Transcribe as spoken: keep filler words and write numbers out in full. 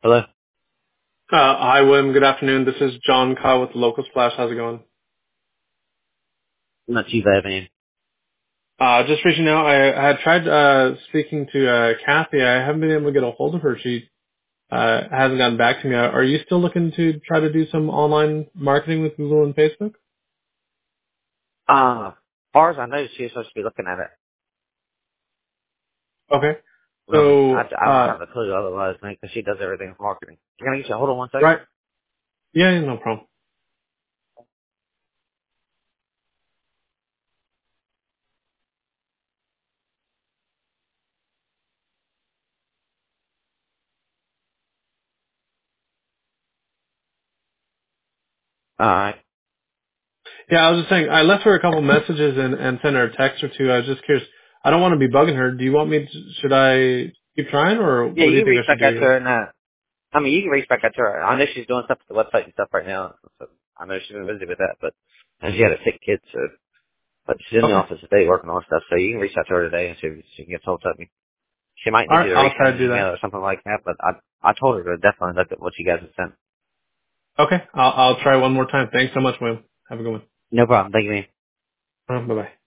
Hello? Uh, hi, William. Good afternoon. This is John Kyle with Local Splash. How's it going? Not too bad, man. Uh, just reaching out. I, I had tried uh, speaking to uh, Kathy. I haven't been able to get a hold of her. She uh, hasn't gotten back to me. Uh, Are you still looking to try to do some online marketing with Google and Facebook? Uh, as far as I know, she's supposed to be looking at it. Okay. I mean, I, So, I don't uh, have a clue otherwise, man, because she does everything with marketing. Can I get you, hold on one second? right. Yeah, yeah, no problem. Alright. Yeah, I was just saying, I left her a couple messages and, and sent her a text or two. I was just curious. I don't want to be bugging her. Do you want me to, should I keep trying or Yeah, what do you you can think reach I should back do out to here? her and, uh, I mean, you can reach back out to her. I know she's doing stuff to the website and stuff right now, so I know she's been busy with that, but, and she had a sick kid, so, but she's in the Okay. office today working on stuff, so you can reach out to her today and see if she can get hold of me. She might All need right. you to I'll resend try an to do that. email or something like that, but I, I told her to definitely look at what you guys have sent. Okay. I'll, I'll try one more time. Thanks so much, William. Have a good one. No problem. Thank you, man. Uh, bye-bye.